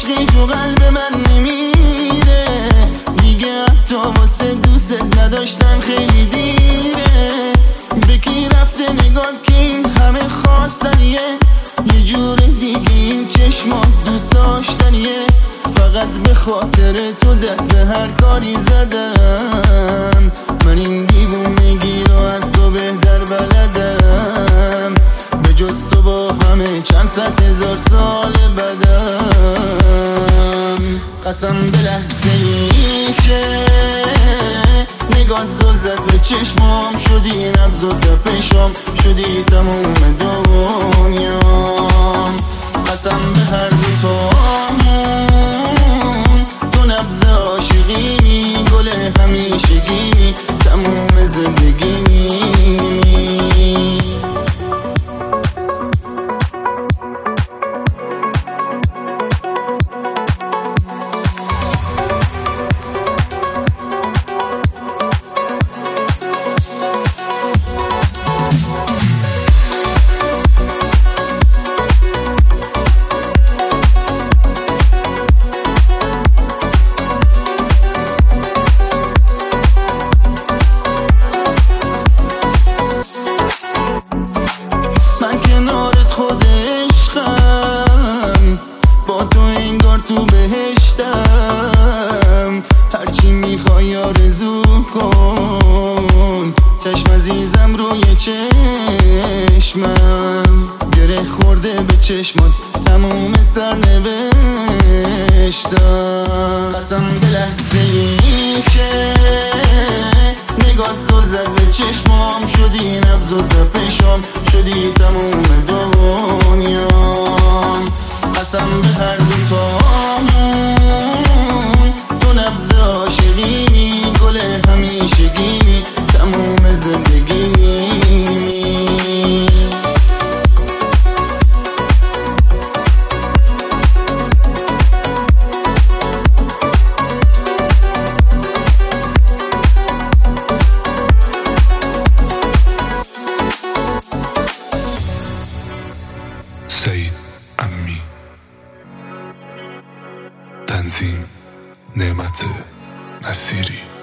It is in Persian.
عشقی تو قلب من نمیره دیگه، حتی واسه دوست نداشتن خیلی دیره. به کی رفته نگاه که این همه خواستنیه، یه جور دیگه این چشمات دوست داشتنیه. فقط به خاطر تو دست به هر کاری زدم، من این دیوونگی رو از تو بهتر بلدم. به جز تو با همه چند صد هزار سال بدم. قسم به لحظه ای که نگات زل زد به چشمام، شدی نبض و تپشم، شدی تموم دنیام. قسم به هر دوتامون تو نبض عاشقی، گل همیشگی، تموم زندگی. تو بهشتم، هرچی میخوای آرزو کن. چشم عزیزم روی چشمم، گره خورده به چشمات تموم سرنوشتم. قسم به لحظه ای که نگات زل زد به چشمام، شدی نبض و تپشم، شدی تموم دنیام. قسم به هر دوتامون تو نبض عاشقی، گل همیشگی، تموم زندگی. سعید امی، تنظیم نعمت نصیری.